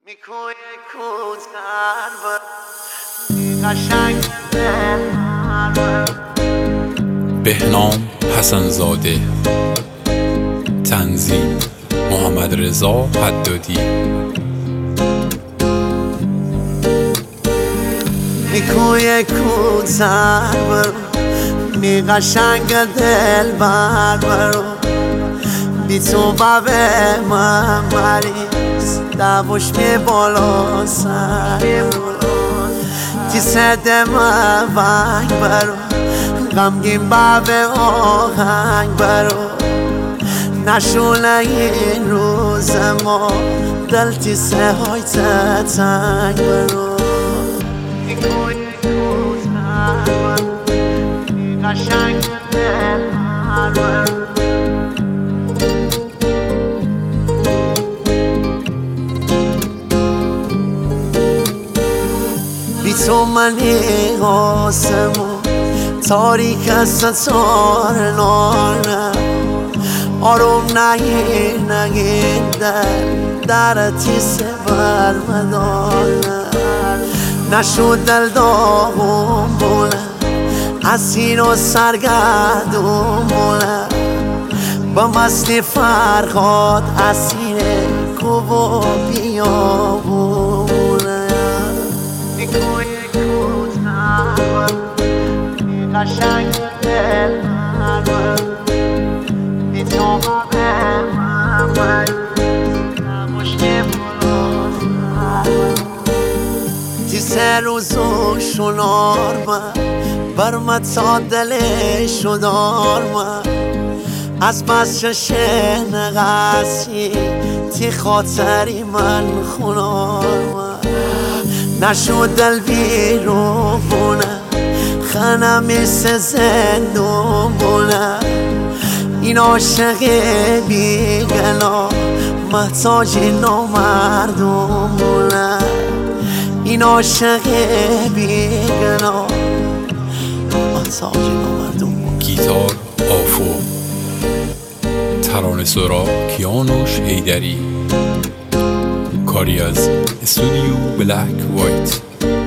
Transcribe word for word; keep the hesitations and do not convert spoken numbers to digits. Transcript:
بهنام حسن‌زاده. تنظیم محمد رضا حدادی. نیکوی کوتر برو، می قشنگ دل بر برو، بی تو بابه من مریض دوش می بالا سر تی سده من ونگ برو، غمگین بابه آهنگ برو، نشونه این روز ما دل تی سه های تنگ برو. قشنگ دل برو، بی تو منی آسمون تاریک است تار نارم، آروم نگیر نگیر در در تیسه برمدارم، نشود دل داغم بولم اسیر و سرگردون بولم، با مستی فرهاد اسیر کوب و بیابونم. نیکوی کوتر قشنگ دل برو، بی تو بابه من نباش که تی سه روز و شنار من برمت تا دلش رو دار من، از بس چشه نقصی تی خاطری من خونار من، نشود دل بیرون بونه خنم مثل زندون بونه، این عاشق بیگنا محتاج نامردون بونه، این عاشق بیگنا محتاج نامردون بونه. گیتار آفو. ترانه سرا کیانوش حیدری. کاری از استودیو بلک وایت.